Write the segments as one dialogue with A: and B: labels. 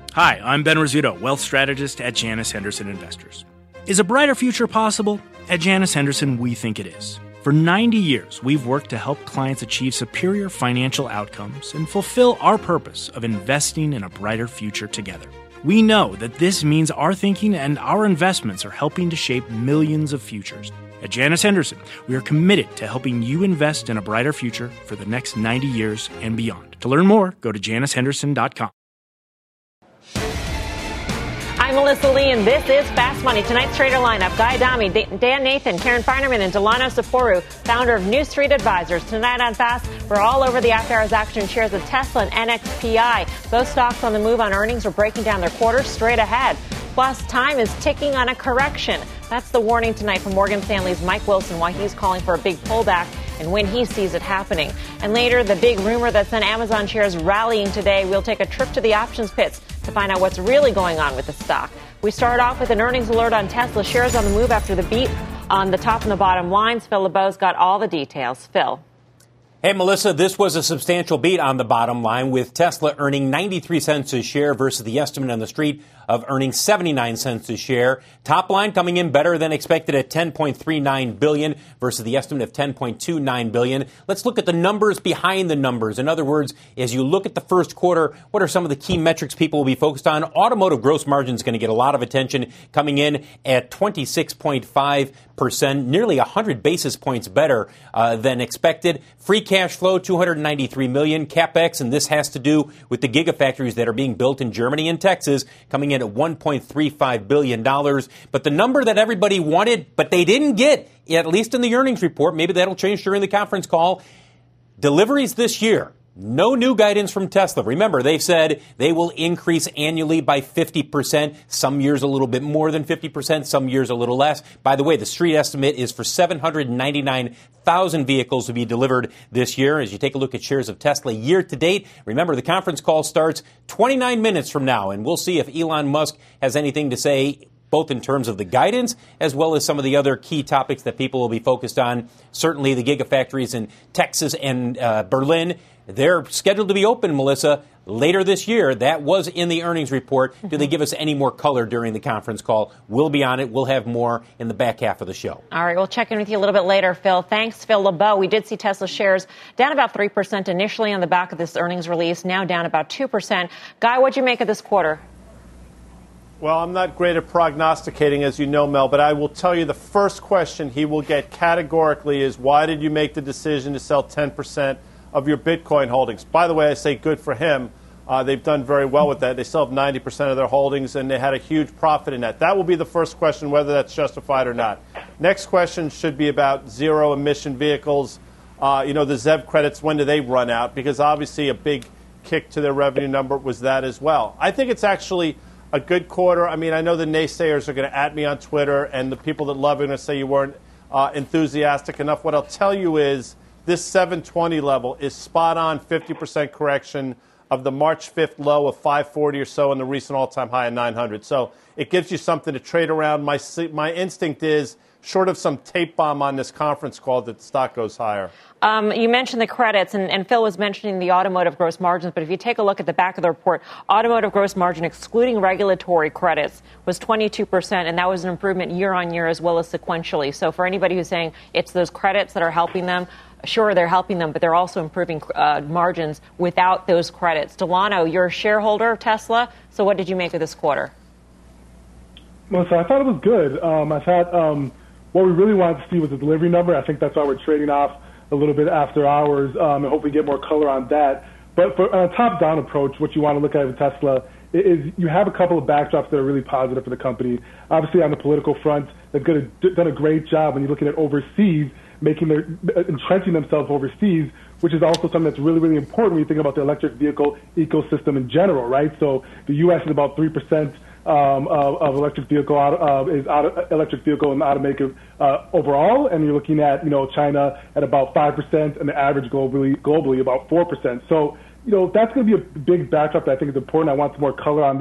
A: Hi, I'm Ben Rizzuto, wealth strategist at Janus Henderson Investors. Is a brighter future possible? At Janus Henderson, we think it is. For 90 years, we've worked to help clients achieve superior financial outcomes and fulfill our purpose of investing in a brighter future together. We know that this means our thinking and our investments are helping to shape millions of futures. At Janus Henderson, we are committed to helping you invest in a brighter future for the next 90 years and beyond. To learn more, go to janushenderson.com.
B: I'm Melissa Lee, and this is Fast Money. Tonight's trader lineup: Guy Adami, Dan Nathan, Karen Feinerman, and Delano Saporu, founder of New Street Advisors. Tonight on Fast, we're all over the after-hours action shares of Tesla and NXPI. Both stocks on the move on earnings are breaking down their quarters straight ahead. Plus, time is ticking on a correction. That's the warning tonight from Morgan Stanley's Mike Wilson, why he's calling for a big pullback and when he sees it happening. And later, the big rumor that sent Amazon shares rallying today. We'll take a trip to the options pits to find out what's really going on with the stock. We start off with an earnings alert on Tesla. Shares on the move after the beat on the top and the bottom lines. Phil LeBeau's got all the details. Phil.
C: Hey, Melissa, this was a substantial beat on the bottom line, with Tesla earning 93 cents a share versus the estimate on the street of earning 79 cents a share. Top line coming in better than expected at $10.39 billion versus the estimate of $10.29 billion. Let's look at the numbers behind the numbers. In other words, as you look at the first quarter, what are some of the key metrics people will be focused on? Automotive gross margin is going to get a lot of attention, coming in at 26.5%, nearly 100 basis points better than expected. Free cash flow, $293 million. CapEx, and this has to do with the gigafactories that are being built in Germany and Texas, coming in at $1.35 billion. But the number that everybody wanted, but they didn't get, at least in the earnings report, maybe that'll change during the conference call, deliveries this year. No new guidance from Tesla. Remember, they've said they will increase annually by 50%. Some years a little bit more than 50%, some years a little less. By the way, the street estimate is for 799,000 vehicles to be delivered this year. As you take a look at shares of Tesla year to date, remember the conference call starts 29 minutes from now, and we'll see if Elon Musk has anything to say, both in terms of the guidance as well as some of the other key topics that people will be focused on. Certainly the gigafactories in Texas and Berlin. They're scheduled to be open, Melissa, later this year. That was in the earnings report. Do they give us any more color during the conference call? We'll be on it. We'll have more in the back half of the show.
B: All right, we'll check in with you a little bit later, Phil. Thanks, Phil LeBeau. We did see Tesla shares down about 3% initially on the back of this earnings release, now down about 2%. Guy, what'd you make of this quarter?
D: Well, I'm not great at prognosticating, as you know, Mel, but I will tell you the first question he will get categorically is, why did you make the decision to sell 10% of your Bitcoin holdings? By the way, I say good for him. They've done very well with that. They still have 90% of their holdings, and they had a huge profit in that. That will be the first question, whether that's justified or not. Next question should be about zero-emission vehicles. The ZEV credits, when do they run out? Because obviously a big kick to their revenue number was that as well. I think it's actually a good quarter. I mean, I know the naysayers are going to at me on Twitter, and the people that love it are going to say you weren't enthusiastic enough. What I'll tell you is this 720 level is spot on 50% correction of the March 5th low of 540 or so and the recent all-time high of 900. So it gives you something to trade around. My instinct is, short of some tape bomb on this conference call, that the stock goes higher.
B: You mentioned the credits, and Phil was mentioning the automotive gross margins, but if you take a look at the back of the report, automotive gross margin, excluding regulatory credits, was 22%, and that was an improvement year on year as well as sequentially. So for anybody who's saying it's those credits that are helping them, sure, they're helping them, but they're also improving margins without those credits. Delano, you're a shareholder of Tesla, so what did you make of this quarter?
E: Melissa, I thought it was good. I thought what we really wanted to see was the delivery number. I think that's why we're trading off a little bit after hours and hopefully get more color on that. But for a top-down approach, what you want to look at with Tesla is you have a couple of backdrops that are really positive for the company. Obviously, on the political front, they've done a great job when you're looking at overseas, entrenching themselves overseas, which is also something that's really, really important when you think about the electric vehicle ecosystem in general, right? So the U.S. is about 3% of electric vehicle electric vehicle and automotive overall, and you're looking at China at about 5% and the average globally about 4%. So that's going to be a big backdrop that I think is important. I want some more color on that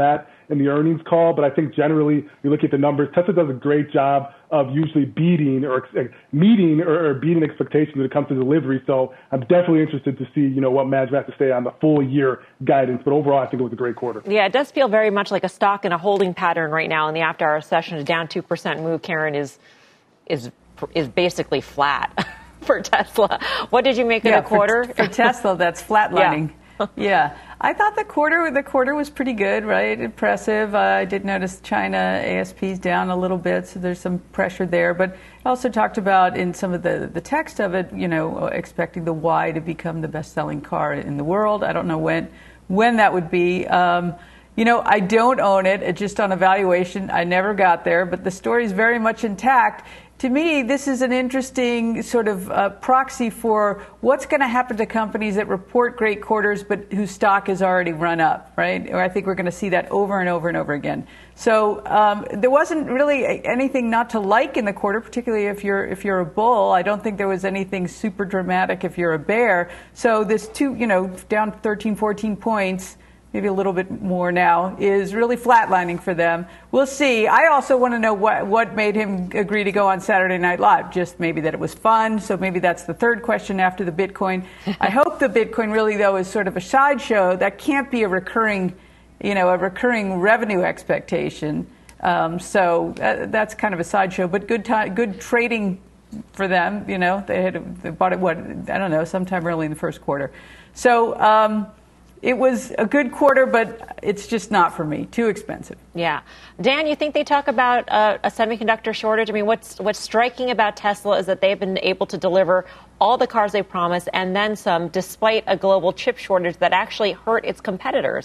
E: in the earnings call, but I think generally you look at the numbers, Tesla does a great job of usually beating or meeting or beating expectations when it comes to delivery. So I'm definitely interested to see, what management has to say on the full year guidance. But overall, I think it was a great quarter.
B: Yeah, it does feel very much like a stock in a holding pattern right now in the after-hour session. A down 2% move, Karen, is basically flat for Tesla. What did you make of the quarter?
F: For Tesla, that's flatlining. Yeah. I thought the quarter was pretty good, right? Impressive. I did notice China ASP's down a little bit, so there's some pressure there. But I also talked about in some of the text of it, expecting the Y to become the best-selling car in the world. I don't know when that would be. I don't own it. Just on evaluation, I never got there. But the story is very much intact. To me, this is an interesting sort of proxy for what's going to happen to companies that report great quarters but whose stock has already run up, right? Or I think we're going to see that over and over and over again. So there wasn't really anything not to like in the quarter, particularly if you're a bull. I don't think there was anything super dramatic if you're a bear. So this down 13, 14 points, maybe a little bit more now, is really flatlining for them. We'll see. I also want to know what made him agree to go on Saturday Night Live. Just maybe that it was fun. So maybe that's the third question after the Bitcoin. I hope the Bitcoin really, though, is sort of a sideshow. That can't be a recurring revenue expectation. So that's kind of a sideshow. But good trading for them. They bought it, sometime early in the first quarter. So it was a good quarter, but it's just not for me. Too expensive.
B: Yeah. Dan, you think they talk about a semiconductor shortage? I mean, what's striking about Tesla is that they've been able to deliver all the cars they promised and then some, despite a global chip shortage that actually hurt its competitors.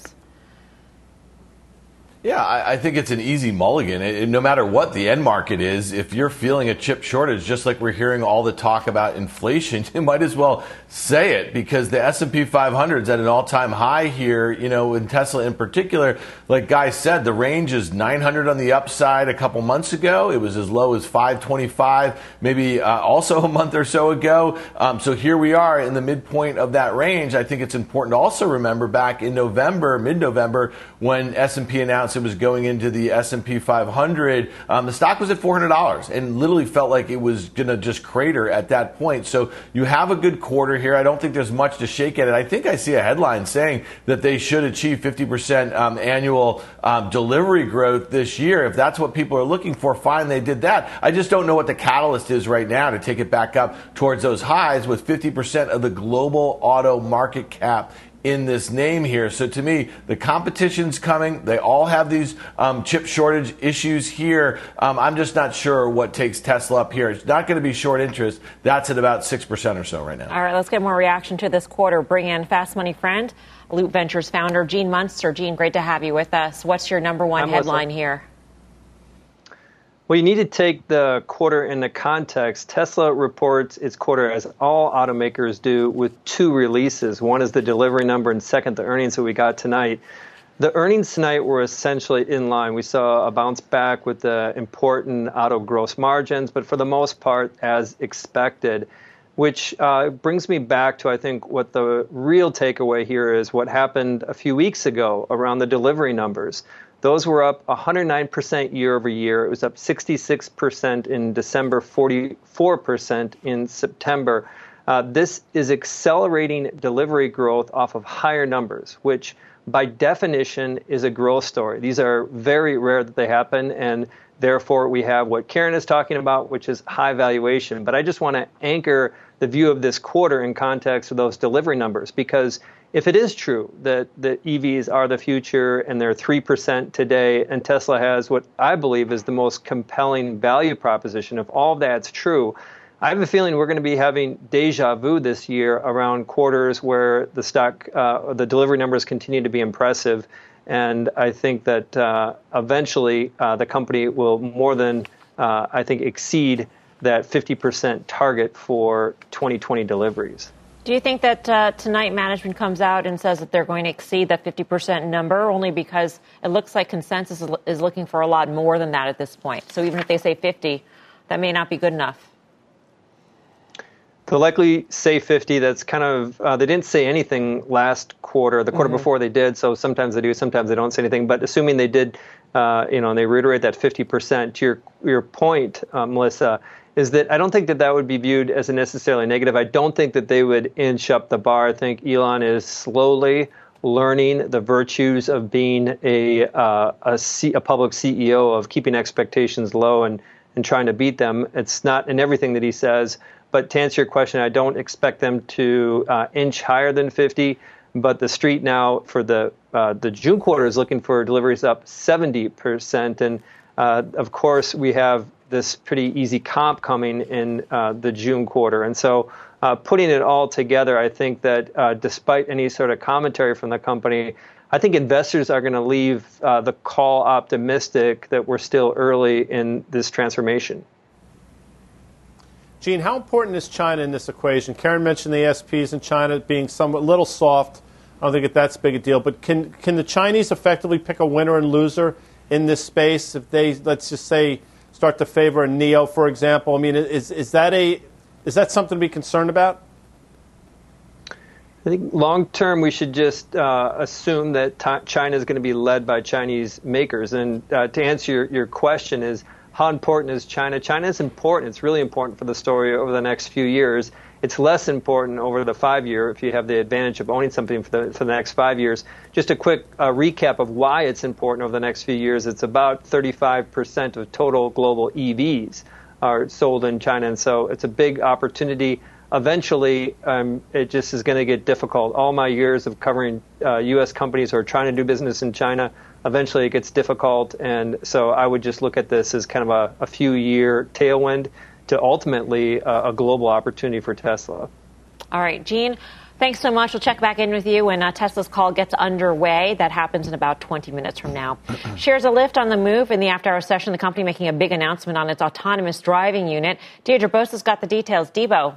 G: Yeah, I think it's an easy mulligan. No matter what the end market is, if you're feeling a chip shortage, just like we're hearing all the talk about inflation, you might as well say it, because the S&P 500 is at an all-time high here, in Tesla in particular. Like Guy said, the range is 900 on the upside a couple months ago. It was as low as 525, maybe also a month or so ago. So here we are in the midpoint of that range. I think it's important to also remember back in November, mid-November, when S&P announced it was going into the S&P 500, the stock was at $400 and literally felt like it was going to just crater at that point. So you have a good quarter here. I don't think there's much to shake at it. I think I see a headline saying that they should achieve 50% annual delivery growth this year. If that's what people are looking for, fine, they did that. I just don't know what the catalyst is right now to take it back up towards those highs with 50% of the global auto market cap in this name here. So to me, the competition's coming. They all have these chip shortage issues here. I'm just not sure what takes Tesla up here. It's not going to be short interest. That's at about 6% or so right now.
B: All right, let's get more reaction to this quarter. Bring in Fast Money friend, Loop Ventures founder, Gene Munster. Gene, great to have you with us. What's your number one headline here?
H: Well, you need to take the quarter into context. Tesla reports its quarter, as all automakers do, with two releases. One is the delivery number, and second, the earnings that we got tonight. The earnings tonight were essentially in line. We saw a bounce back with the important auto gross margins, but for the most part, as expected, which brings me back to, I think, what the real takeaway here is, what happened a few weeks ago around the delivery numbers. Those were up 109% year over year. It was up 66% in December, 44% in September. This is accelerating delivery growth off of higher numbers, which by definition is a growth story. These are very rare that they happen, and therefore we have what Karen is talking about, which is high valuation. But I just want to anchor the view of this quarter in context of those delivery numbers, because if it is true that the EVs are the future and they're 3% today, and Tesla has what I believe is the most compelling value proposition, if all of that's true, I have a feeling we're going to be having deja vu this year around quarters where the stock, the delivery numbers continue to be impressive. And I think that eventually the company will more than, I think, exceed that 50% target for 2020 deliveries.
B: Do you think that tonight management comes out and says that they're going to exceed that 50% number, only because it looks like consensus is looking for a lot more than that at this point? So even if they say 50, that may not be good enough.
H: They'll likely say 50. That's kind of, they didn't say anything last quarter. The quarter before they did, so sometimes they do, sometimes they don't say anything. But assuming they did, and they reiterate that 50%, to your point, Melissa, is that I don't think that would be viewed as a necessarily negative. I don't think that they would inch up the bar. I think Elon is slowly learning the virtues of being a public CEO, of keeping expectations low and trying to beat them. It's not in everything that he says. But to answer your question, I don't expect them to inch higher than 50. But the street now for the June quarter is looking for deliveries up 70%. And of course, we have this pretty easy comp coming in the June quarter. And so putting it all together, I think that despite any sort of commentary from the company, I think investors are going to leave the call optimistic that we're still early in this transformation.
D: Gene, how important is China in this equation? Karen mentioned the ASPs in China being somewhat little soft. I don't think that's big a deal. But can the Chinese effectively pick a winner and loser in this space if they, let's just say, start to favor a NIO, for example? I mean, is that something to be concerned about?
H: I think long term we should just assume that China is going to be led by Chinese makers. And to answer your question is, how important is China? China is important. It's really important for the story over the next few years. It's less important over the 5 year if you have the advantage of owning something for the next 5 years. Just a quick recap of why it's important over the next few years. It's about 35% of total global EVs are sold in China, and so it's a big opportunity. Eventually, it just is going to get difficult. All my years of covering U.S. companies who are trying to do business in China, eventually it gets difficult, and so I would just look at this as kind of a few-year tailwind to ultimately a global opportunity for Tesla.
B: All right, Gene, thanks so much. We'll check back in with you when Tesla's call gets underway. That happens in about 20 minutes from now. Shares of Lyft on the move in the after-hour session. The company making a big announcement on its autonomous driving unit. Deirdre Bosa's got the details. Debo.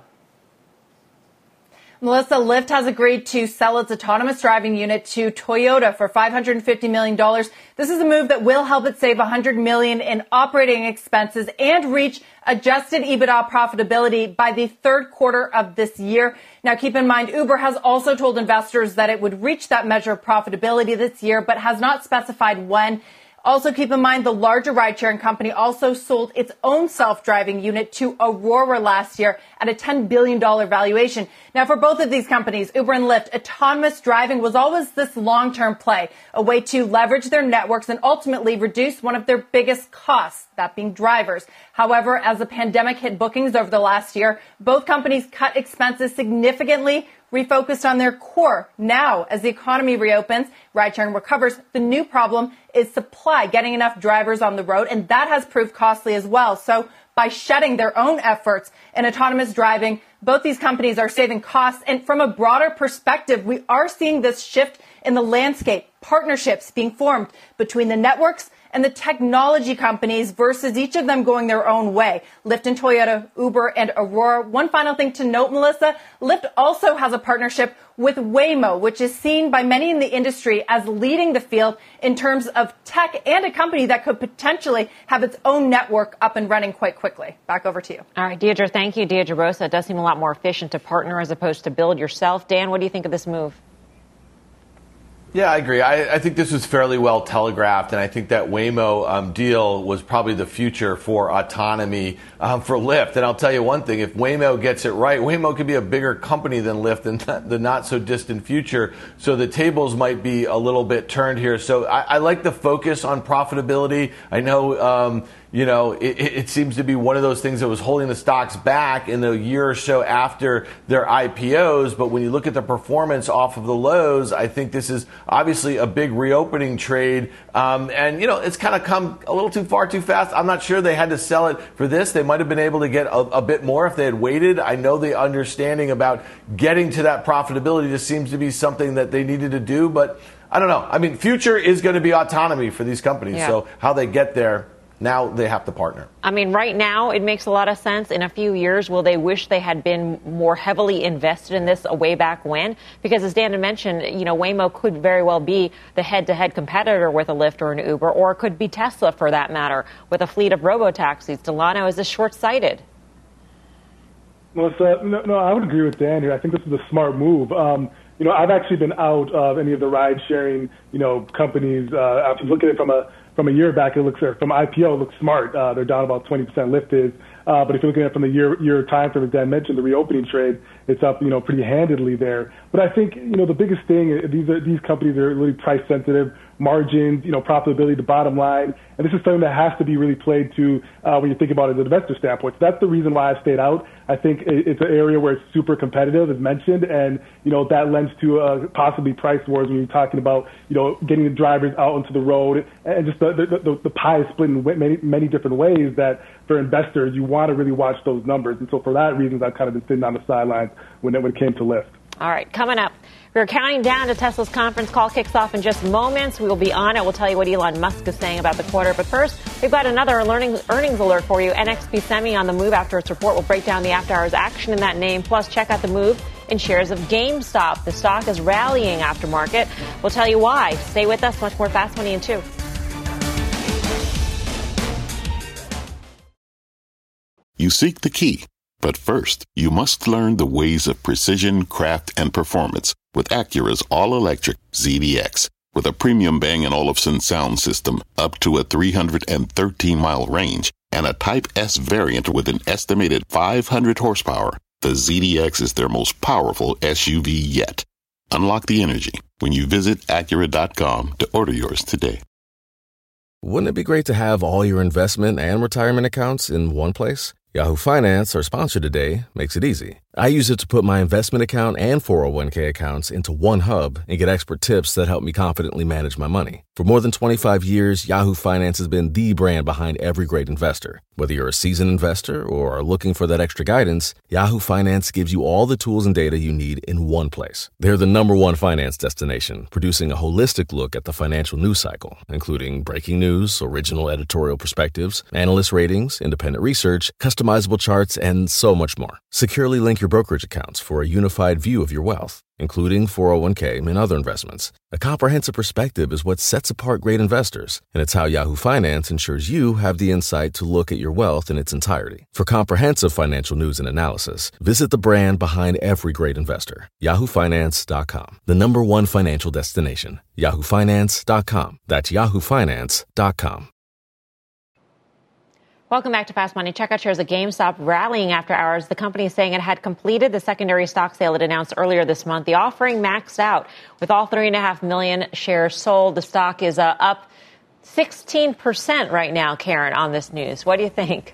I: Melissa, Lyft has agreed to sell its autonomous driving unit to Toyota for $550 million. This is a move that will help it save $100 million in operating expenses and reach adjusted EBITDA profitability by the third quarter of this year. Now, keep in mind, Uber has also told investors that it would reach that measure of profitability this year, but has not specified when. Also, keep in mind, the larger ride-sharing company also sold its own self-driving unit to Aurora last year at a $10 billion valuation. Now, for both of these companies, Uber and Lyft, autonomous driving was always this long-term play, a way to leverage their networks and ultimately reduce one of their biggest costs, that being drivers. However, as the pandemic hit bookings over the last year, both companies cut expenses significantly, refocused on their core. Now, as the economy reopens, ride-sharing recovers, the new problem is supply, getting enough drivers on the road, and that has proved costly as well. So by shedding their own efforts in autonomous driving, both these companies are saving costs. And from a broader perspective, we are seeing this shift in the landscape, partnerships being formed between the networks and the technology companies versus each of them going their own way. Lyft and Toyota, Uber and Aurora. One final thing to note, Melissa, Lyft also has a partnership with Waymo, which is seen by many in the industry as leading the field in terms of tech and a company that could potentially have its own network up and running quite quickly. Back over to you.
B: All right, Deirdre, thank you. Deirdre Bosa. It does seem a lot more efficient to partner as opposed to build yourself. Dan, what do you think of this move?
G: Yeah, I agree. I think this was fairly well telegraphed, and I think that Waymo deal was probably the future for autonomy for Lyft. And I'll tell you one thing, if Waymo gets it right, Waymo could be a bigger company than Lyft in the not-so-distant future. So the tables might be a little bit turned here. So I like the focus on profitability. I know it seems to be one of those things that was holding the stocks back in the year or so after their IPOs. But when you look at the performance off of the lows, I think this is obviously a big reopening trade. It's kind of come a little too far too fast. I'm not sure they had to sell it for this. They might have been able to get a bit more if they had waited. I know the understanding about getting to that profitability just seems to be something that they needed to do. But I don't know. I mean, future is going to be autonomy for these companies. Yeah. So how they get there, now they have to partner. I
B: mean, right now, it makes a lot of sense. In a few years, will they wish they had been more heavily invested in this way back when? Because as Dan had mentioned, Waymo could very well be the head-to-head competitor with a Lyft or an Uber, or it could be Tesla, for that matter, with a fleet of robo-taxis. Delano, is this short-sighted?
E: Melissa, no, I would agree with Dan here. I think this is a smart move. I've actually been out of any of the ride-sharing, companies. If you look at it from a year back, from IPO, it looks smart. They're down about 20%. Lyft is. But if you're looking at it from the year time frame, as Dan mentioned, the reopening trade, it's up, pretty handedly there. But I think, the biggest thing, these companies are really price sensitive, margins, profitability, the bottom line. And this is something that has to be really played to when you think about it as an investor standpoint. So that's the reason why I stayed out. I think it's an area where it's super competitive, as mentioned, and, that lends to possibly price wars when you're talking about, getting the drivers out onto the road, and just the pie is split in many different ways that for investors, you want to really watch those numbers. And so for that reason, I've kind of been sitting on the sidelines when it came to Lyft.
B: All right, coming up, we're counting down to Tesla's conference call. Kicks off in just moments. We will be on it. We'll tell you what Elon Musk is saying about the quarter. But first, we've got another earnings alert for you. NXP Semi on the move after its report. We'll break down the after-hours action in that name. Plus, check out the move in shares of GameStop. The stock is rallying after market. We'll tell you why. Stay with us. Much more Fast Money in 2.
J: You seek the key, but first, you must learn the ways of precision, craft, and performance with Acura's all-electric ZDX. With a premium Bang & Olufsen sound system up to a 313-mile range and a Type S variant with an estimated 500 horsepower, the ZDX is their most powerful SUV yet. Unlock the energy when you visit Acura.com to order yours today.
K: Wouldn't it be great to have all your investment and retirement accounts in one place? Yahoo Finance, our sponsor today, makes it easy. I use it to put my investment account and 401k accounts into one hub and get expert tips that help me confidently manage my money. For more than 25 years, Yahoo Finance has been the brand behind every great investor. Whether you're a seasoned investor or are looking for that extra guidance, Yahoo Finance gives you all the tools and data you need in one place. They're the #1 finance destination, producing a holistic look at the financial news cycle, including breaking news, original editorial perspectives, analyst ratings, independent research, customizable charts, and so much more. Securely link your brokerage accounts for a unified view of your wealth, including 401k and other investments. A comprehensive perspective is what sets apart great investors, and it's how Yahoo Finance ensures you have the insight to look at your wealth in its entirety. For comprehensive financial news and analysis, visit the brand behind every great investor, yahoofinance.com, the #1 financial destination, yahoofinance.com. That's yahoofinance.com.
B: Welcome back to Fast Money. Check out shares of GameStop rallying after hours. The company is saying it had completed the secondary stock sale it announced earlier this month. The offering maxed out with all 3.5 million shares sold. The stock is up 16% right now, Karen, on this news. What do you think?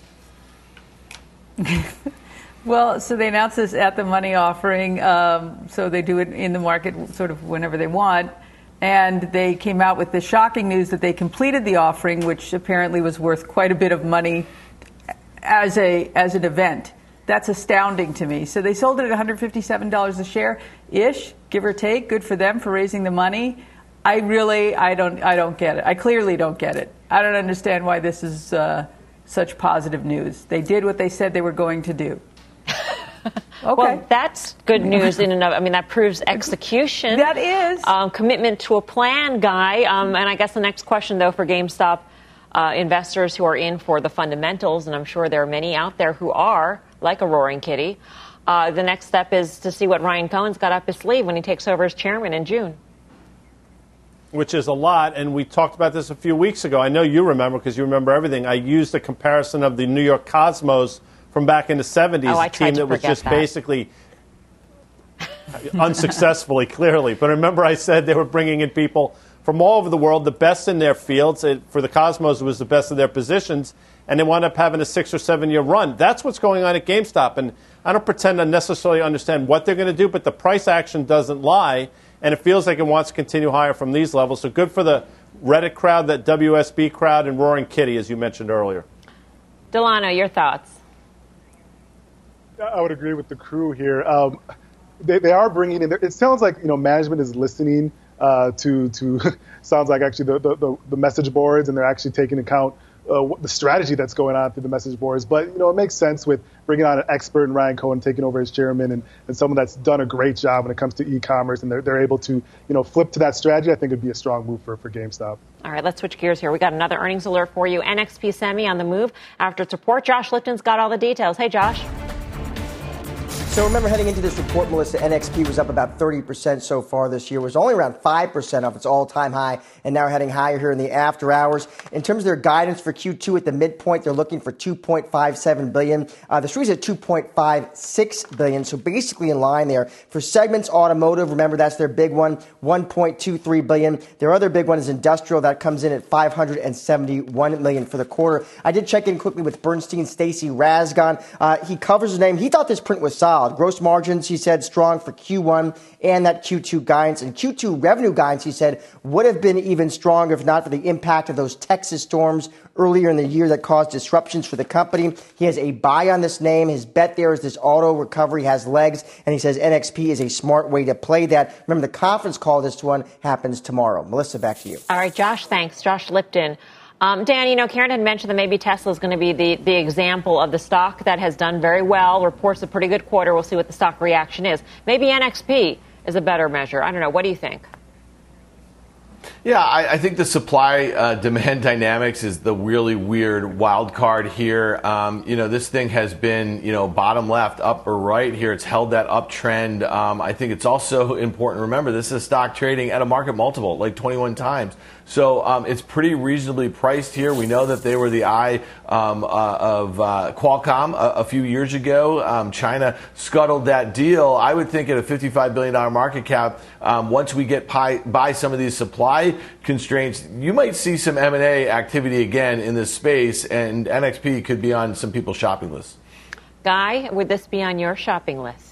F: Well, so they announced this at the money offering, so they do it in the market sort of whenever they want. And they came out with the shocking news that they completed the offering, which apparently was worth quite a bit of money as an event. That's astounding to me. So they sold it at $157 a share-ish, give or take. Good for them for raising the money. I don't get it. I clearly don't get it. I don't understand why this is such positive news. They did what they said they were going to do. Okay.
B: Well, that's good news in and of. I mean, that proves execution.
F: That is
B: commitment to a plan, Guy. And I guess the next question, though, for GameStop investors who are in for the fundamentals, and I'm sure there are many out there who are, like a roaring kitty. The next step is to see what Ryan Cohen's got up his sleeve when he takes over as chairman in June.
D: Which is a lot, and we talked about this a few weeks ago. I know you remember because you remember everything. I used a comparison of the New York Cosmos from back in the 70s, a team that was just basically unsuccessfully, clearly. But remember I said they were bringing in people from all over the world, the best in their fields. For the Cosmos, it was the best of their positions, and they wound up having a 6 or 7 year run. That's what's going on at GameStop, and I don't pretend to necessarily understand what they're going to do, but the price action doesn't lie, and it feels like it wants to continue higher from these levels. So good for the Reddit crowd, that WSB crowd, and Roaring Kitty, as you mentioned earlier.
B: Delano, your thoughts?
E: I would agree with the crew here. They are bringing in. It sounds like management is listening to. Sounds like actually the message boards, and they're actually taking into account the strategy that's going on through the message boards. But it makes sense with bringing on an expert and Ryan Cohen taking over as chairman, and someone that's done a great job when it comes to e-commerce, and they're able to flip to that strategy. I think it'd be a strong move for GameStop.
B: All right, let's switch gears here. We got another earnings alert for you. NXP Semi on the move after its report. Josh Lipton's got all the details. Hey, Josh.
L: So remember, heading into this report, Melissa, NXP was up about 30% so far this year. It was only around 5% off its all-time high, and now heading higher here in the after hours. In terms of their guidance for Q2 at the midpoint, they're looking for $2.57 billion. The Street's at $2.56 billion, so basically in line there. For segments, automotive, remember that's their big one, $1.23 billion. Their other big one is industrial. That comes in at $571 million for the quarter. I did check in quickly with Bernstein's Stacy Rasgon. He covers his name. He thought this print was solid. Gross margins, he said, strong for Q1 and that Q2 guidance. And Q2 revenue guidance, he said, would have been even stronger if not for the impact of those Texas storms earlier in the year that caused disruptions for the company. He has a buy on this name. His bet there is this auto recovery has legs, and he says NXP is a smart way to play that. Remember, the conference call, this one happens tomorrow. Melissa, back to you.
B: All right, Josh, thanks. Josh Lipton. Dan, Karen had mentioned that maybe Tesla is going to be the example of the stock that has done very well, reports a pretty good quarter. We'll see what the stock reaction is. Maybe NXP is a better measure. I don't know. What do you think?
G: Yeah, I think the supply-demand dynamics is the really weird wild card here. This thing has been, bottom left, up or right here. It's held that uptrend. I think it's also important to remember this is a stock trading at a market multiple, like 21 times. So it's pretty reasonably priced here. We know that they were the eye of Qualcomm a few years ago. China scuttled that deal. I would think at a $55 billion market cap, once we get by some of these supply constraints, you might see some M&A activity again in this space, and NXP could be on some people's shopping lists.
B: Guy, would this be on your shopping list?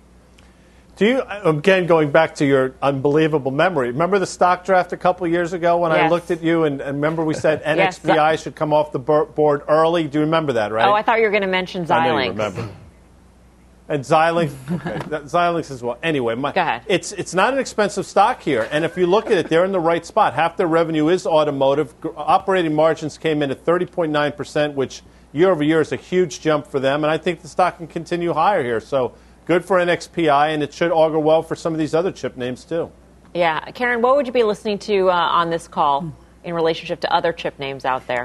D: Do you, again, going back to your unbelievable memory, remember the stock draft a couple of years ago when I looked at you and remember we said NXPI should come off the board early? Do you remember that, right?
B: Oh, I thought you were going to mention Xilinx.
D: I know you remember. And Xilinx, Xilinx as well. Anyway,
B: go ahead.
D: It's not an expensive stock here. And if you look at it, they're in the right spot. Half their revenue is automotive. Operating margins came in at 30.9%, which year over year is a huge jump for them. And I think the stock can continue higher here. So good for NXPI, and it should augur well for some of these other chip names, too. Yeah.
B: Karen, what would you be listening to on this call in relationship to other chip names out there?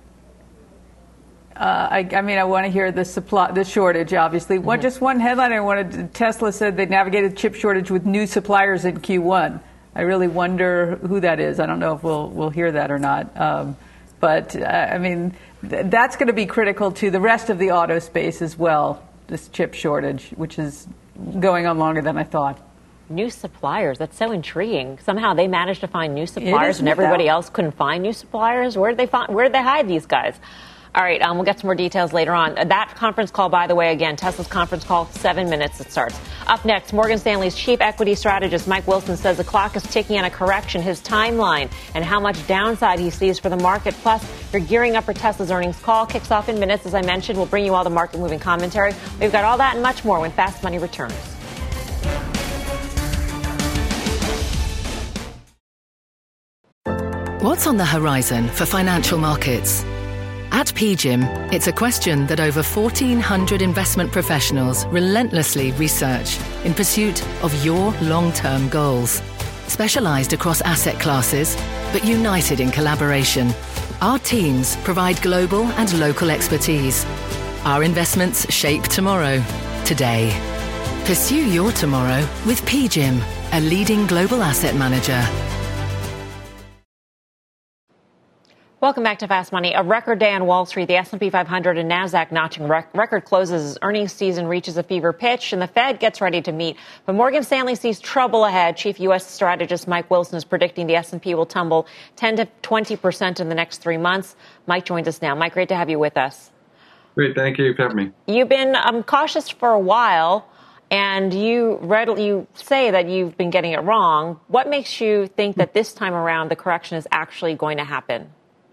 F: I want to hear the shortage, obviously. Just one headline Tesla said they navigated chip shortage with new suppliers in Q1. I really wonder who that is. I don't know if we'll hear that or not. That's going to be critical to the rest of the auto space as well, this chip shortage, which is going on longer than I thought.
B: New suppliers, that's so intriguing. Somehow they managed to find new suppliers and everybody else couldn't find new suppliers. Where did they hide these guys? All right, we'll get some more details later on. That conference call, by the way, again, Tesla's conference call, 7 minutes it starts. Up next, Morgan Stanley's chief equity strategist, Mike Wilson, says the clock is ticking on a correction, his timeline, and how much downside he sees for the market. Plus, you're gearing up for Tesla's earnings call. Kicks off in minutes, as I mentioned. We'll bring you all the market-moving commentary. We've got all that and much more when Fast Money returns.
M: What's on the horizon for financial markets? At PGIM, it's a question that over 1,400 investment professionals relentlessly research in pursuit of your long-term goals. Specialized across asset classes, but united in collaboration, our teams provide global and local expertise. Our investments shape tomorrow, today. Pursue your tomorrow with PGIM, a leading global asset manager.
B: Welcome back to Fast Money. A record day on Wall Street. The S&P 500 and NASDAQ notching record closes as earnings season reaches a fever pitch and the Fed gets ready to meet. But Morgan Stanley sees trouble ahead. Chief U.S. strategist Mike Wilson is predicting the S&P will tumble 10 to 20% in the next 3 months. Mike joins us now. Mike, great to have you with us.
N: Great. Thank you for having me.
B: You've been cautious for a while, and you say that you've been getting it wrong. What makes you think that this time around the correction is actually going to happen?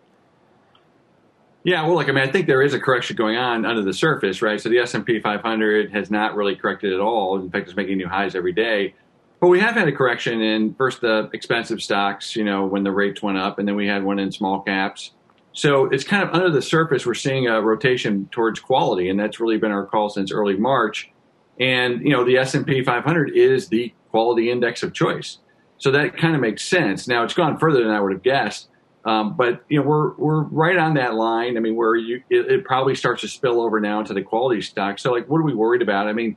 N: Yeah, well, I think there is a correction going on under the surface, right? So the S&P 500 has not really corrected at all. In fact, it's making new highs every day. But we have had a correction in first the expensive stocks, when the rates went up, and then we had one in small caps. So it's kind of under the surface, we're seeing a rotation towards quality, and that's really been our call since early March. And, the S&P 500 is the quality index of choice. So that kind of makes sense. Now, it's gone further than I would have guessed. But we're right on that line. Where it probably starts to spill over now into the quality stock. So what are we worried about?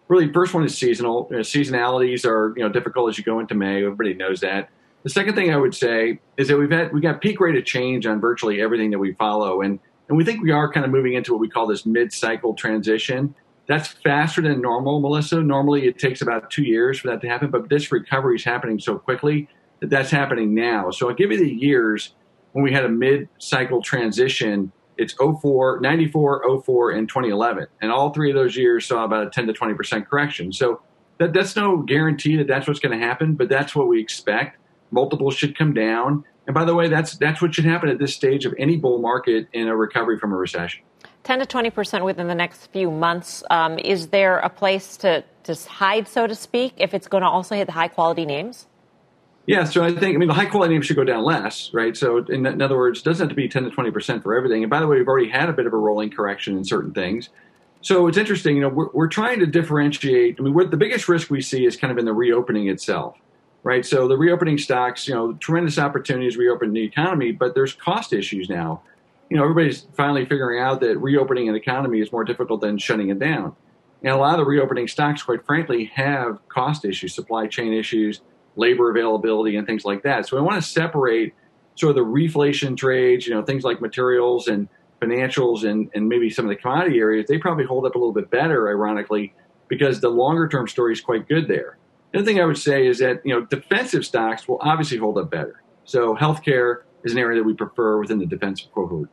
N: really, first one is seasonal. Seasonalities are difficult as you go into May. Everybody knows that. The second thing I would say is that we got peak rate of change on virtually everything that we follow, and we think we are kind of moving into what we call this mid-cycle transition. That's faster than normal, Melissa. Normally, it takes about 2 years for that to happen, but this recovery is happening so quickly that that's happening now. So I'll give you the years when we had a mid-cycle transition. It's 94, 04, and 2011. And all three of those years saw about a 10 to 20% correction. So that's no guarantee that that's what's going to happen, but that's what we expect. Multiples should come down. And by the way, that's what should happen at this stage of any bull market in a recovery from a recession.
B: 10 to 20% within the next few months. Is there a place to hide, so to speak, if it's going to also hit the high-quality names?
N: Yeah, so I think, the high-quality names should go down less, right? So in other words, it doesn't have to be 10 to 20% for everything. And by the way, we've already had a bit of a rolling correction in certain things. So it's interesting, we're trying to differentiate. The biggest risk we see is kind of in the reopening itself, right? So the reopening stocks, tremendous opportunities to reopen the economy, but there's cost issues now. Everybody's finally figuring out that reopening an economy is more difficult than shutting it down. And a lot of the reopening stocks, quite frankly, have cost issues, supply chain issues, labor availability, and things like that. So we want to separate sort of the reflation trades, things like materials and financials and maybe some of the commodity areas. They probably hold up a little bit better, ironically, because the longer-term story is quite good there. The other thing I would say is that, defensive stocks will obviously hold up better. So healthcare is an area that we prefer within the defensive cohort.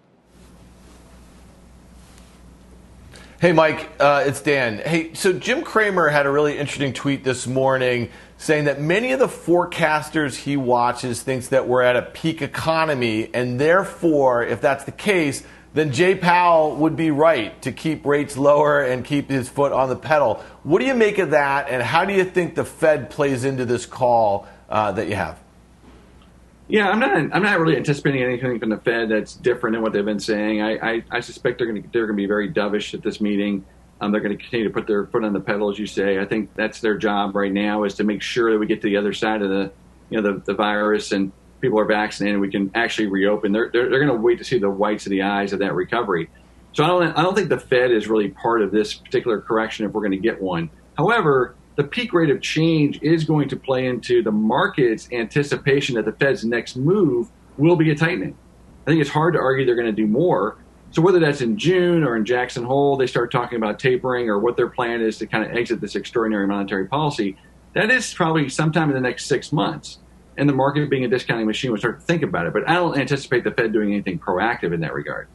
G: Hey, Mike, it's Dan. Hey, so Jim Cramer had a really interesting tweet this morning saying that many of the forecasters he watches thinks that we're at a peak economy, and therefore, if that's the case, then Jay Powell would be right to keep rates lower and keep his foot on the pedal. What do you make of that, and how do you think the Fed plays into this call that you have?
N: Yeah, I'm not really anticipating anything from the Fed that's different than what they've been saying. I suspect they're going to be very dovish at this meeting. They're going to continue to put their foot on the pedal, as you say. I think that's their job right now, is to make sure that we get to the other side of the virus and people are vaccinated and we can actually reopen. They're going to wait to see the whites of the eyes of that recovery. So I don't think the Fed is really part of this particular correction if we're going to get one. However, the peak rate of change is going to play into the market's anticipation that the Fed's next move will be a tightening. I think it's hard to argue they're going to do more. So whether that's in June or in Jackson Hole, they start talking about tapering or what their plan is to kind of exit this extraordinary monetary policy, that is probably sometime in the next 6 months. And the market, being a discounting machine, will start to think about it. But I don't anticipate the Fed doing anything proactive in that regard.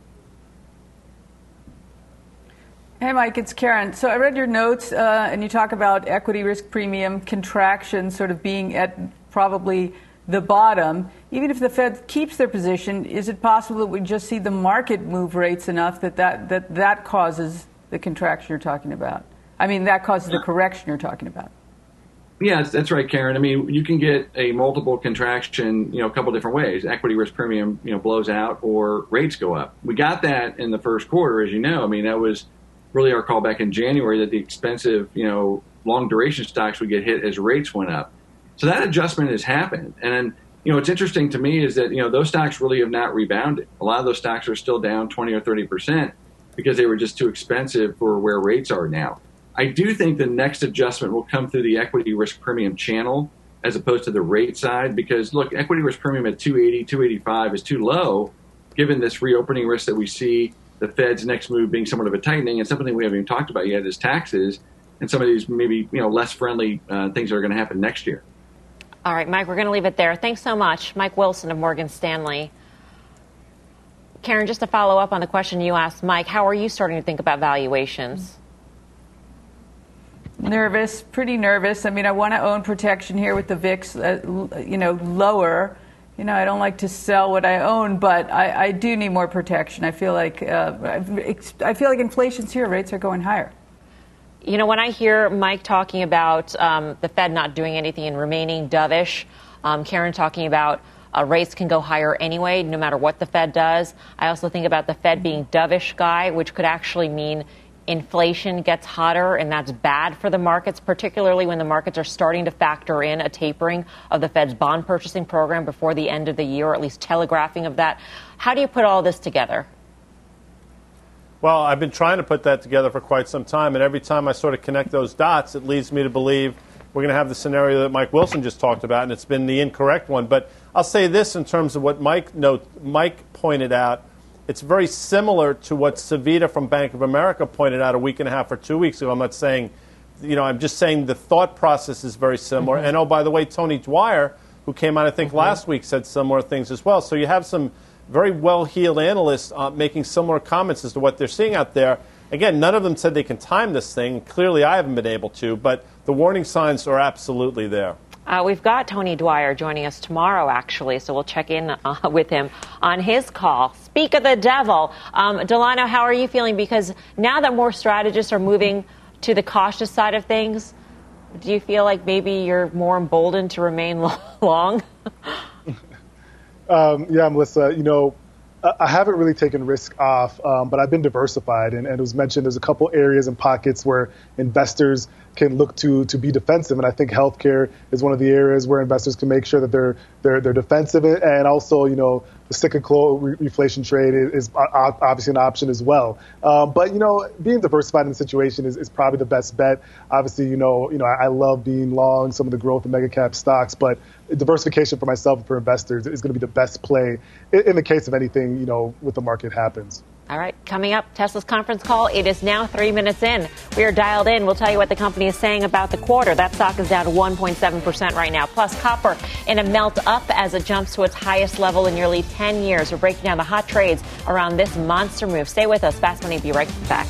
F: Hey, Mike, it's Karen. So I read your notes, and you talk about equity risk premium contraction sort of being at probably the bottom. Even if the Fed keeps their position, is it possible that we just see the market move rates enough that causes the contraction you're talking about? I mean, that causes the correction you're talking about.
N: Yeah, that's right, Karen. I mean, you can get a multiple contraction, a couple different ways. Equity risk premium, blows out, or rates go up. We got that in the first quarter, as you know. I mean, that was really our call back in January that the expensive, long duration stocks would get hit as rates went up. So that adjustment has happened. And then, what's interesting to me is that, those stocks really have not rebounded. A lot of those stocks are still down 20 or 30% because they were just too expensive for where rates are now. I do think the next adjustment will come through the equity risk premium channel as opposed to the rate side because, look, equity risk premium at 280, 285 is too low given this reopening risk that we see, the Fed's next move being somewhat of a tightening, and something we haven't even talked about yet is taxes and some of these maybe less friendly things that are going to happen next year.
B: All right, Mike, we're going to leave it there. Thanks so much. Mike Wilson of Morgan Stanley. Karen, just to follow up on the question you asked Mike, how are you starting to think about valuations?
F: Nervous, pretty nervous. I mean, I want to own protection here with the VIX, lower. I don't like to sell what I own, but I do need more protection. I feel like inflation's here. Rates are going higher.
B: When I hear Mike talking about the Fed not doing anything and remaining dovish, Karen talking about rates can go higher anyway, no matter what the Fed does. I also think about the Fed being dovish guy, which could actually mean inflation gets hotter, and that's bad for the markets, particularly when the markets are starting to factor in a tapering of the Fed's bond purchasing program before the end of the year, or at least telegraphing of that. How do you put all this together?
D: Well, I've been trying to put that together for quite some time, and every time I sort of connect those dots, it leads me to believe we're going to have the scenario that Mike Wilson just talked about, and it's been the incorrect one. But I'll say this in terms of what Mike pointed out. It's very similar to what Savita from Bank of America pointed out a week and a half or 2 weeks ago. I'm not saying, I'm just saying the thought process is very similar. And, oh, by the way, Tony Dwyer, who came out, I think, last week, said similar things as well. So you have some very well-heeled analysts making similar comments as to what they're seeing out there. Again, none of them said they can time this thing. Clearly, I haven't been able to, but the warning signs are absolutely there.
B: We've got Tony Dwyer joining us tomorrow, actually, so we'll check in with him on his call. Speak of the devil. Delano, how are you feeling? Because now that more strategists are moving to the cautious side of things, do you feel like maybe you're more emboldened to remain long?
E: Yeah, Melissa, I haven't really taken risk off, but I've been diversified. And it was mentioned there's a couple areas and pockets where investors can look to be defensive. And I think healthcare is one of the areas where investors can make sure that they're defensive. And also, the cyclical reflation trade is obviously an option as well. But, being diversified in the situation is probably the best bet. Obviously, I love being long some of the growth and mega cap stocks, but diversification for myself and for investors is going to be the best play in the case of anything, with the market happens.
B: All right, coming up, Tesla's conference call. It is now 3 minutes in. We are dialed in. We'll tell you what the company is saying about the quarter. That stock is down 1.7% right now. Plus, copper in a melt up as it jumps to its highest level in nearly 10 years. We're breaking down the hot trades around this monster move. Stay with us. Fast Money. Be right back.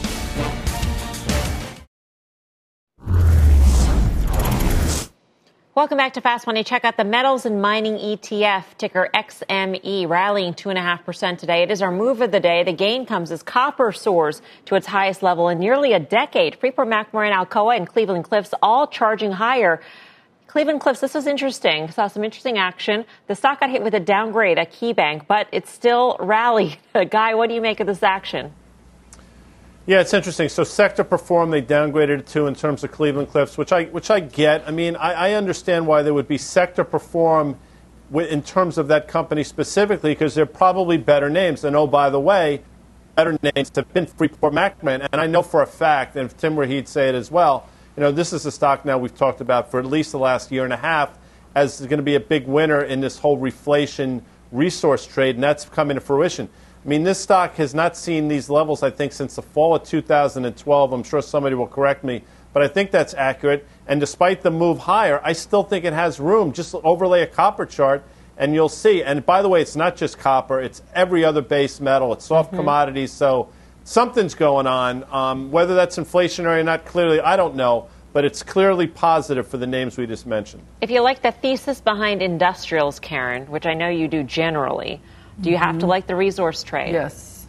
B: Welcome back to Fast Money. Check out the metals and mining ETF, ticker XME, rallying 2.5% today. It is our move of the day. The gain comes as copper soars to its highest level in nearly a decade. Freeport-McMoRan, Alcoa, and Cleveland-Cliffs all charging higher. Cleveland-Cliffs, this was interesting. Saw some interesting action. The stock got hit with a downgrade at KeyBank, but it still rallied. Guy, what do you make of this action?
D: Yeah, it's interesting. So sector perform, they downgraded it to in terms of Cleveland-Cliffs, which I get. I mean, I understand why there would be sector perform in terms of that company specifically, because they're probably better names. And, oh, by the way, better names have been Freeport-McMoRan. And I know for a fact, and Tim Rahid say it as well, this is a stock now we've talked about for at least the last year and a half as going to be a big winner in this whole reflation resource trade, and that's coming to fruition. I mean, this stock has not seen these levels, I think, since the fall of 2012. I'm sure somebody will correct me, but I think that's accurate. And despite the move higher, I still think it has room. Just overlay a copper chart, and you'll see. And by the way, it's not just copper. It's every other base metal. It's soft commodities. So something's going on. Whether that's inflationary or not, clearly, I don't know. But it's clearly positive for the names we just mentioned.
B: If you like the thesis behind industrials, Karen, which I know you do generally, do you have to like the resource trade?
F: Yes.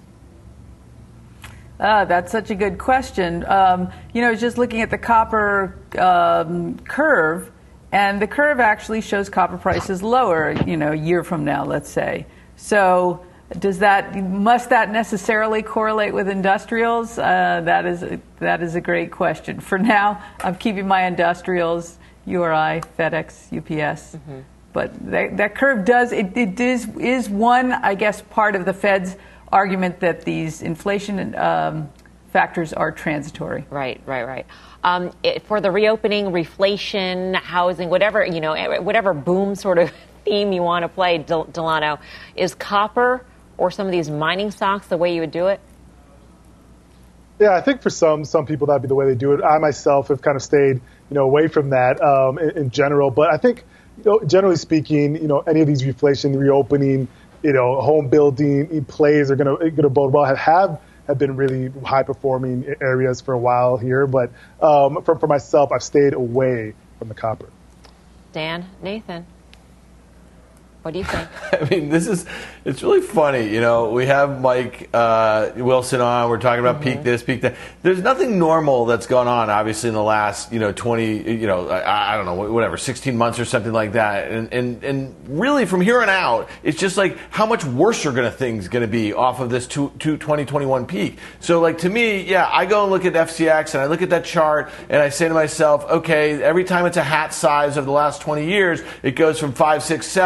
F: That's such a good question. Just looking at the copper curve, and the curve actually shows copper prices lower, a year from now, let's say. So must that necessarily correlate with industrials? That is a great question. For now, I'm keeping my industrials, URI, FedEx, UPS. But that curve is one, I guess, part of the Fed's argument that these inflation factors are transitory.
B: Right. For the reopening, reflation, housing, whatever boom sort of theme you want to play, Delano, is copper or some of these mining stocks the way you would do it?
E: Yeah, I think for some people that'd be the way they do it. I myself have kind of stayed, away from that in general. But I think, generally speaking, any of these reflation, reopening, home building plays are going to bode well. Have been really high performing areas for a while here, but for myself, I've stayed away from the copper.
B: Dan, Nathan, what do you think?
G: I mean, it's really funny. We have Mike Wilson on. We're talking about peak this, peak that. There's nothing normal that's gone on, obviously, in the last, 20, I don't know, whatever, 16 months or something like that. And really, from here on out, it's just like how much worse are things going to be off of this 2021 peak. So, to me, yeah, I go and look at FCX and I look at that chart and I say to myself, okay, every time it's a hat size of the last 20 years, it goes from 5, 6, 7.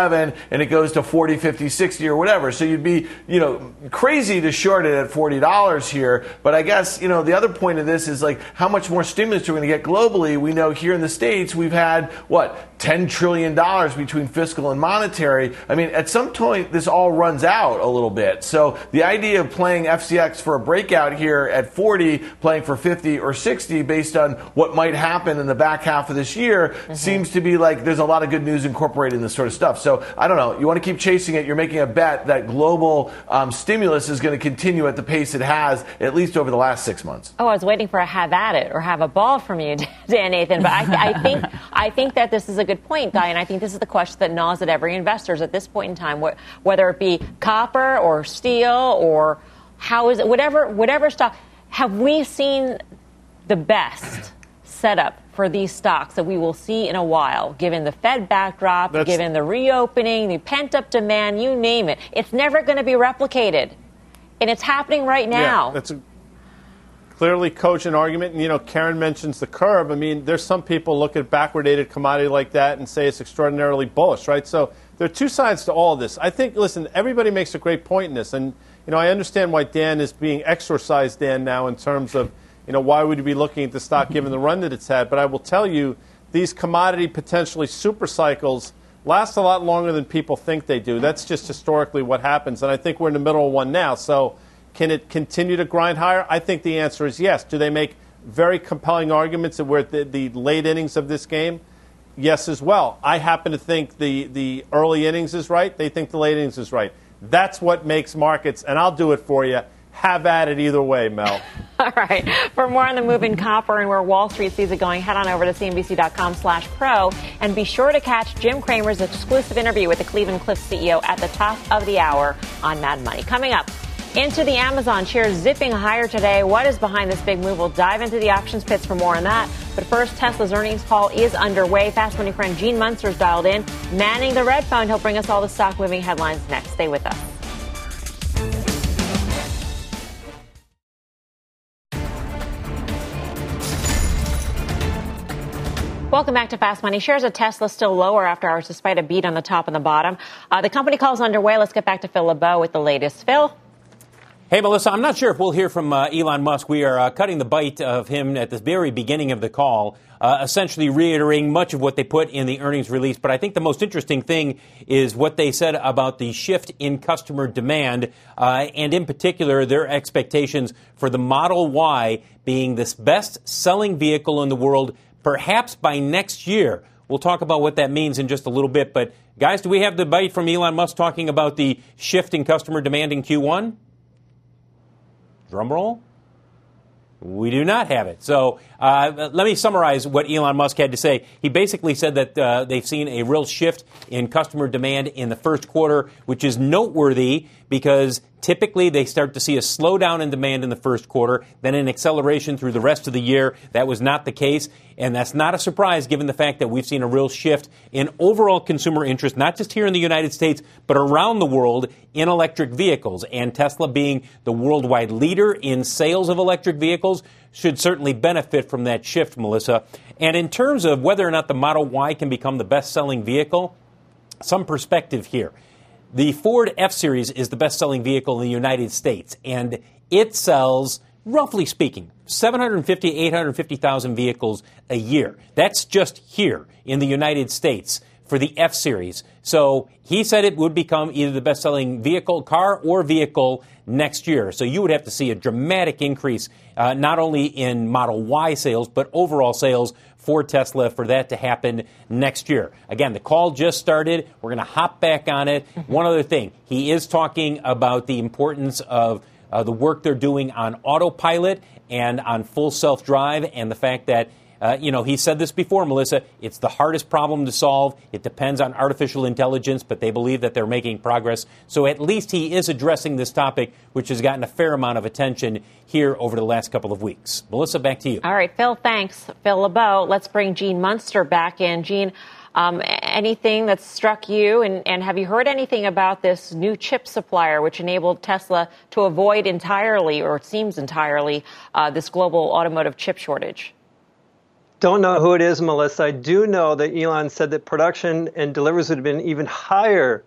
G: and it goes to 40, 50, 60 or whatever. So you'd be, crazy to short it at $40 here. But I guess, the other point of this is like how much more stimulus are we going to get globally? We know here in the States we've had, $10 trillion between fiscal and monetary. I mean, at some point, this all runs out a little bit. So the idea of playing FCX for a breakout here at 40, playing for 50 or 60 based on what might happen in the back half of this year seems to be like there's a lot of good news incorporated in this sort of stuff. So I don't know. You want to keep chasing it. You're making a bet that global stimulus is going to continue at the pace it has, at least over the last 6 months.
B: Oh, I was waiting for a have at it or have a ball from you, Dan Nathan. But I think that this is a good point, Guy, and I think this is the question that gnaws at every investor at this point in time, whether it be copper or steel or how is it, whatever stock. Have we seen the best setup for these stocks that we will see in a while, given the Fed backdrop, given the reopening, the pent-up demand, you name it? It's never going to be replicated, and it's happening right now.
D: Yeah, that's a clearly cogent argument. And, Karen mentions the curve. I mean, there's some people look at backwardated commodity like that and say it's extraordinarily bullish, right? So there are two sides to all of this. I think, listen, everybody makes a great point in this. And, I understand why Dan is being exorcised, Dan, now in terms of, why would you be looking at the stock given the run that it's had? But I will tell you, these commodity potentially super cycles last a lot longer than people think they do. That's just historically what happens. And I think we're in the middle of one now. So can it continue to grind higher? I think the answer is yes. Do they make very compelling arguments that we're at the late innings of this game? Yes, as well. I happen to think the early innings is right. They think the late innings is right. That's what makes markets, and I'll do it for you. Have at it either way, Mel.
B: All right. For more on the move in copper and where Wall Street sees it going, head on over to CNBC.com/pro and be sure to catch Jim Cramer's exclusive interview with the Cleveland Cliffs CEO at the top of the hour on Mad Money. Coming up, into the Amazon shares zipping higher today. What is behind this big move? We'll dive into the options pits for more on that. But first, Tesla's earnings call is underway. Fast Money friend Gene Munster's dialed in, manning the red phone. He'll bring us all the stock moving headlines next. Stay with us. Welcome back to Fast Money. Shares of Tesla still lower after hours despite a beat on the top and the bottom. The company call's underway. Let's get back to Phil LeBeau with the latest. Phil?
C: Hey, Melissa, I'm not sure if we'll hear from Elon Musk. We are cutting the bite of him at the very beginning of the call, essentially reiterating much of what they put in the earnings release. But I think the most interesting thing is what they said about the shift in customer demand, and in particular, their expectations for the Model Y being this best-selling vehicle in the world, perhaps by next year. We'll talk about what that means in just a little bit. But, guys, do we have the bite from Elon Musk talking about the shift in customer demand in Q1? Drum roll. We do not have it. So let me summarize what Elon Musk had to say. He basically said that they've seen a real shift in customer demand in the first quarter, which is noteworthy because typically they start to see a slowdown in demand in the first quarter, then an acceleration through the rest of the year. That was not the case, and that's not a surprise given the fact that we've seen a real shift in overall consumer interest, not just here in the United States, but around the world in electric vehicles. And Tesla, being the worldwide leader in sales of electric vehicles, should certainly benefit from that shift, Melissa. And in terms of whether or not the Model Y can become the best-selling vehicle, some perspective here. The Ford F-Series is the best-selling vehicle in the United States, and it sells, roughly speaking, 750,000, 850,000 vehicles a year. That's just here in the United States for the F-Series. So he said it would become either the best-selling car or vehicle next year. So you would have to see a dramatic increase, not only in Model Y sales, but overall sales for Tesla for that to happen next year. Again, the call just started. We're going to hop back on it. One other thing, he is talking about the importance of the work they're doing on autopilot and on full self-drive, and the fact that he said this before, Melissa, it's the hardest problem to solve. It depends on artificial intelligence, but they believe that they're making progress. So at least he is addressing this topic, which has gotten a fair amount of attention here over the last couple of weeks. Melissa, back to you.
B: All right, Phil, thanks. Phil LeBeau. Let's bring Gene Munster back in. Gene, anything that struck you, and have you heard anything about this new chip supplier, which enabled Tesla to avoid entirely, or it seems entirely, this global automotive chip shortage?
H: Don't know who it is, Melissa. I do know that Elon said that production and deliveries would have been even higher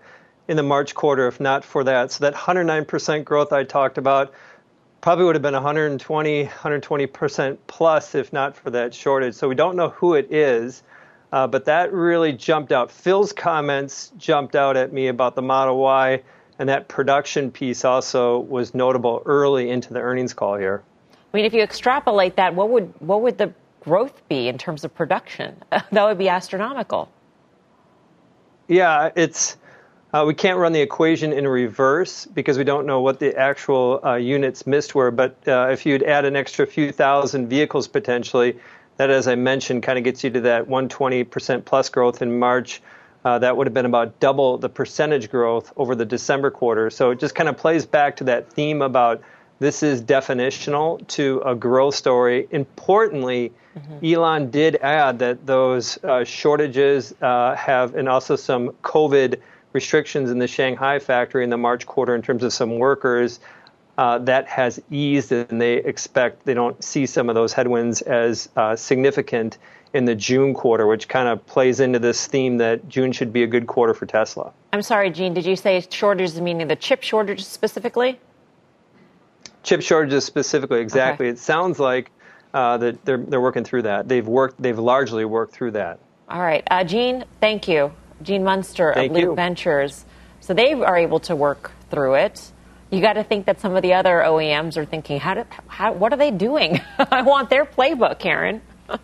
H: in the March quarter if not for that. So that 109% growth I talked about probably would have been 120% plus if not for that shortage. So we don't know who it is, but that really jumped out. Phil's comments jumped out at me about the Model Y, and that production piece also was notable early into the earnings call here.
B: I mean, if you extrapolate that, what would the growth be in terms of production? That would be astronomical.
H: Yeah, it's we can't run the equation in reverse because we don't know what the actual units missed were. But if you'd add an extra few thousand vehicles potentially, that, as I mentioned, kind of gets you to that 120% plus growth in March. That would have been about double the percentage growth over the December quarter. So it just kind of plays back to that theme about this is definitional to a growth story. Importantly, Elon did add that those shortages have, and also some COVID restrictions in the Shanghai factory in the March quarter in terms of some workers, that has eased, and they don't see some of those headwinds as significant in the June quarter, which kind of plays into this theme that June should be a good quarter for Tesla. I'm
B: sorry, Gene, did you say shortages meaning the chip shortages specifically?
H: Chip shortages specifically, exactly. Okay. It sounds like that they're working through that. They've largely worked through that.
B: All right, Gene, thank you. Gene Munster of Loop Ventures. So they are able to work through it. You got to think that some of the other OEMs are thinking, what are they doing? I want their playbook, Karen.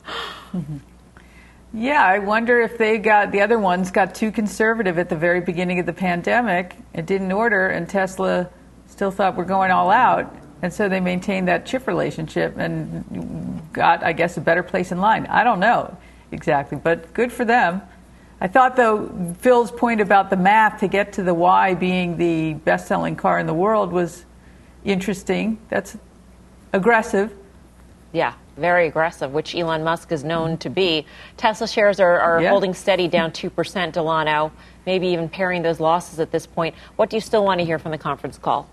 F: Yeah, I wonder if the other ones got too conservative at the very beginning of the pandemic and didn't order, and Tesla still thought we're going all out. And so they maintained that chip relationship and got, I guess, a better place in line. I don't know exactly, but good for them. I thought, though, Phil's point about the math to get to the Y being the best-selling car in the world was interesting. That's aggressive.
B: Yeah, very aggressive, which Elon Musk is known to be. Tesla shares are holding steady, down 2%, Delano, maybe even paring those losses at this point. What do you still want to hear from the conference call?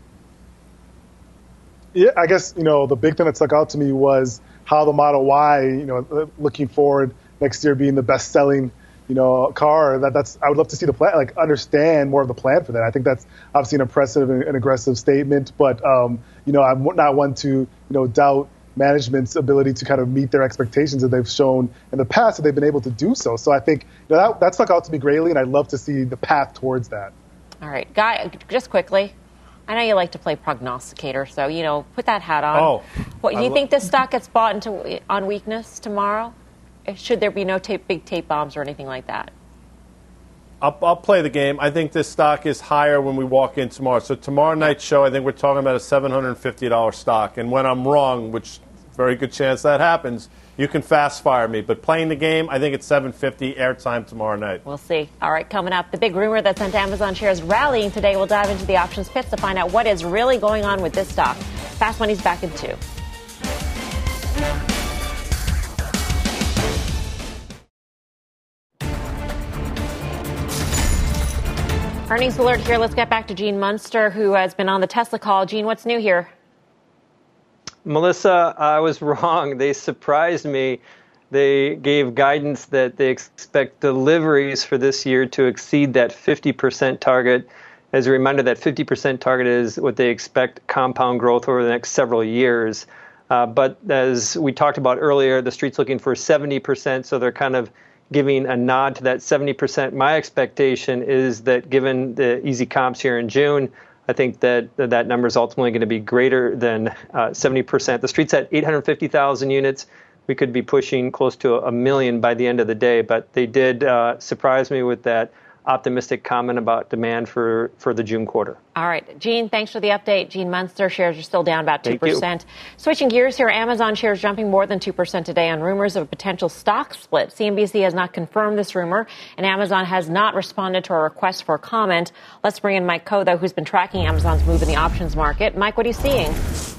E: Yeah, I guess, the big thing that stuck out to me was how the Model Y, looking forward next year being the best-selling car. I would love to see the plan, understand more of the plan for that. I think that's obviously an impressive and aggressive statement, but I'm not one to doubt management's ability to kind of meet their expectations that they've shown in the past that they've been able to do so. So I think that stuck out to me greatly, and I'd love to see the path towards that.
B: All right, Guy, just quickly, I know you like to play prognosticator, so put that hat on. Do you think this stock gets bought into on weakness tomorrow? Should there be no big tape bombs or anything like that?
D: I'll play the game. I think this stock is higher when we walk in tomorrow. So tomorrow night's show, I think we're talking about a $750 stock. And when I'm wrong, which very good chance that happens, you can fast fire me. But playing the game, I think it's $750 airtime tomorrow night.
B: We'll see. All right, coming up, the big rumor that sent Amazon shares rallying today. We'll dive into the options pits to find out what is really going on with this stock. Fast Money's back in 2. Earnings alert here. Let's get back to Gene Munster, who has been on the Tesla call. Gene, what's new here?
H: Melissa, I was wrong. They surprised me. They gave guidance that they expect deliveries for this year to exceed that 50% target. As a reminder, that 50% target is what they expect compound growth over the next several years. But as we talked about earlier, the street's looking for 70%, so they're kind of giving a nod to that 70%. My expectation is that given the easy comps here in June, I think that number is ultimately going to be greater than 70%. The street's at 850,000 units. We could be pushing close to 1 million by the end of the day, but they did surprise me with that optimistic comment about demand for the June quarter.
B: All right. Gene, thanks for the update. Gene Munster, shares are still down about 2%. Switching gears here, Amazon shares jumping more than 2% today on rumors of a potential stock split. CNBC has not confirmed this rumor, and Amazon has not responded to a request for comment. Let's bring in Mike Coe, though, who's been tracking Amazon's move in the options market. Mike, what are you seeing?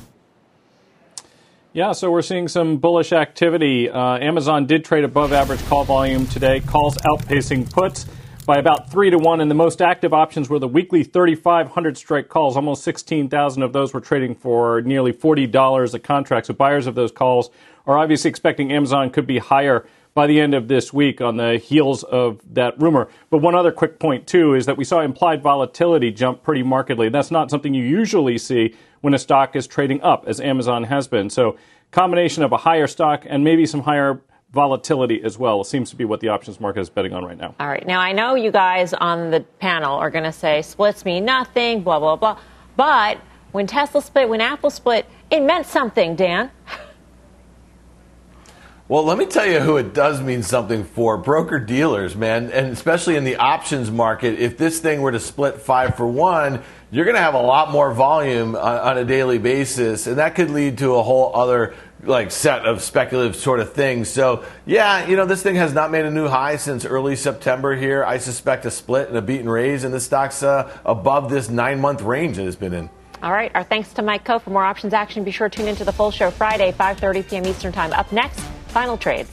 O: Yeah, so we're seeing some bullish activity. Amazon did trade above average call volume today, calls outpacing puts by about 3-1, and the most active options were the weekly 3,500 strike calls. Almost 16,000 of those were trading for nearly $40 a contract. So buyers of those calls are obviously expecting Amazon could be higher by the end of this week on the heels of that rumor. But one other quick point, too, is that we saw implied volatility jump pretty markedly. That's not something you usually see when a stock is trading up, as Amazon has been. So combination of a higher stock and maybe some higher volatility as well seems to be what the options market is betting on right now.
B: All right. Now, I know you guys on the panel are going to say splits mean nothing, blah, blah, blah. But when Tesla split, when Apple split, it meant something, Dan.
G: Well, let me tell you who it does mean something for. Broker-dealers, man, and especially in the options market. If this thing were to split 5 for 1, you're going to have a lot more volume on a daily basis, and that could lead to a whole other set of speculative sort of things. So, yeah, this thing has not made a new high since early September here. I suspect a split and a beat and raise, and the stock's above this 9-month range that it's been in.
B: All right. Our thanks to Mike Coe. For more options action, be sure to tune into the full show Friday, 5:30 p.m. Eastern Time. Up next, final trades.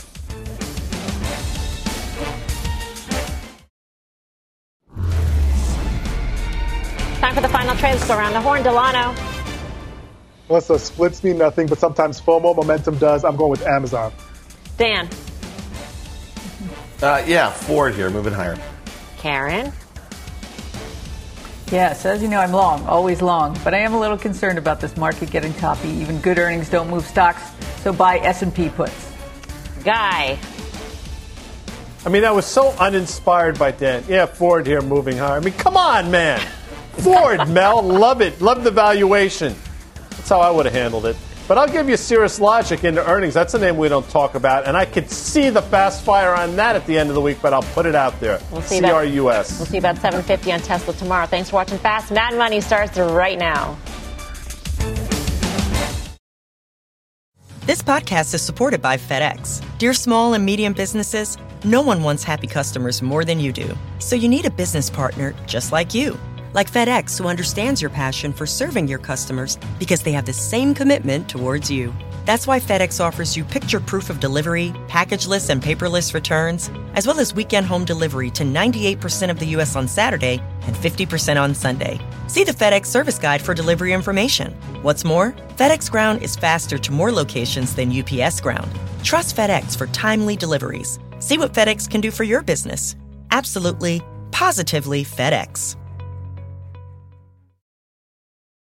B: Time for the final trades. Let's go around the horn. Delano.
E: Melissa, splits mean nothing, but sometimes FOMO momentum does. I'm going with Amazon.
B: Dan.
G: Ford here, moving higher.
B: Karen.
F: Yes, as you know, I'm long, always long, but I am a little concerned about this market getting toppy. Even good earnings don't move stocks, so buy S&P puts.
B: Guy.
D: I mean, that was so uninspired by Dan. Yeah, Ford here, moving higher. I mean, come on, man. Ford, Mel, love it. Love the valuation. That's how I would have handled it. But I'll give you Cirrus Logic into earnings. That's a name we don't talk about. And I could see the fast fire on that at the end of the week, but I'll put it out there.
B: We'll see
D: CRUS.
B: We'll see about 7:50 on Tesla tomorrow. Thanks for watching Fast. Mad Money starts right now.
P: This podcast is supported by FedEx. Dear small and medium businesses, no one wants happy customers more than you do. So you need a business partner just like you. Like FedEx, who understands your passion for serving your customers because they have the same commitment towards you. That's why FedEx offers you picture proof of delivery, packageless and paperless returns, as well as weekend home delivery to 98% of the U.S. on Saturday and 50% on Sunday. See the FedEx service guide for delivery information. What's more, FedEx Ground is faster to more locations than UPS Ground. Trust FedEx for timely deliveries. See what FedEx can do for your business. Absolutely, positively FedEx.